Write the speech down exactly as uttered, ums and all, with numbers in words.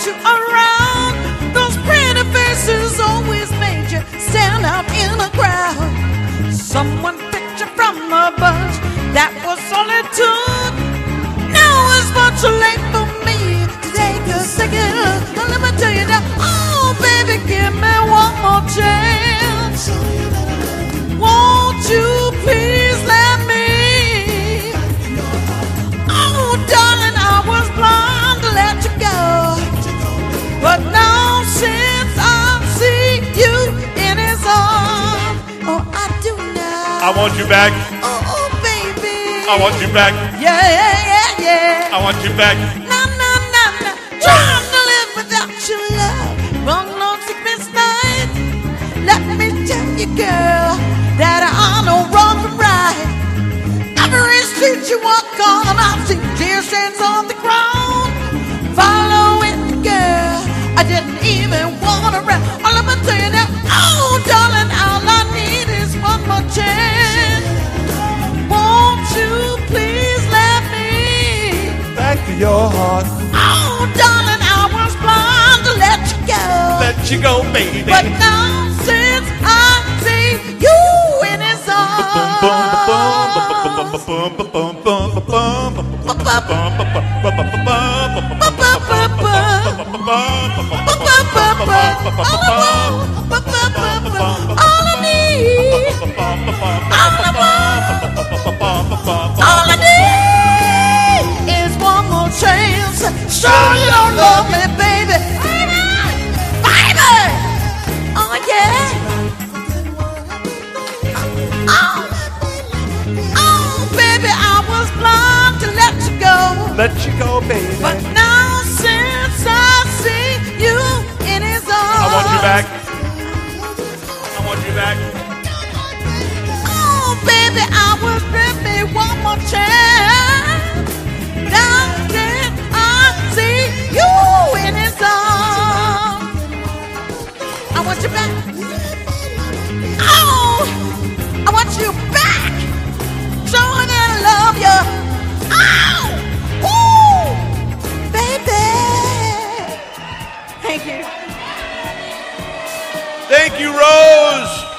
you around. Those pretty faces always made you stand out in a crowd. Someone picked you from a bunch that was solitude. Now it's much too late for me to take a second look. Now let me tell you that, oh baby, give me one more chance. Won't you please let me? Oh darling, I was blind to let you go, but now since I see you in his arms, oh I do now. I want you back. Oh, oh baby, I want you back. yeah, yeah, yeah, yeah. I want you back. No, no, no, no. Trying to live without your love, wrong on sickness night. Let me tell you, girl, that I know wrong from right. Every street you walk on, I see deer stands on the ground. Following the girl, I didn't even want to run. Oh, let me tell you that, oh darling, all I need is one more chance. Won't you please let me Back to your heart. oh darling, I was blind to let you go, Let you go, baby. but now since I see you in his all I need, all I need is one more chance. Sure you don't love me, baby, baby, oh yeah. Oh, oh, baby, I was blind to let you go, Let you go, baby. but now since I see you in his arms, I want you back. I want you back. oh, baby, I was me one more chance. Now that I see you in his arms, I want you back. Oh, I want you back. Showing that I love you. Oh, ooh, baby. Thank you. Thank you, Rose.